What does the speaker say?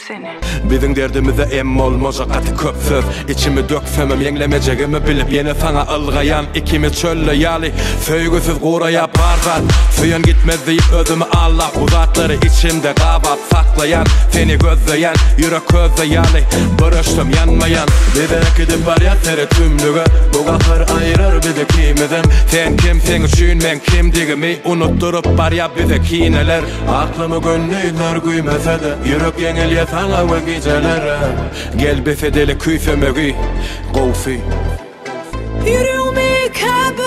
seni. Bizim derdimize em olmoja katı köp söz. İçimi döksemem yenglemecegimi bilip yine sana ılgayan. İkimiz çölle yali söygüsüz kuraya barzat. Suyun gitmez deyip özümü Allah uzatları içimde kabap saklayan. Seni gözleyen yürek közle yali barıştım yanmayan. Bize gidip var ya tere tümlüğü. Bu kahır ayırır bizi kimizim. Sen kimsin üçün men kimdigimi unutturup var ya bize kineler. Aklımı gönlüler güymese de yürek yenilye sana ve geceler. Gel befedeli küfemegi Gofi Yüreğimi kaybettim.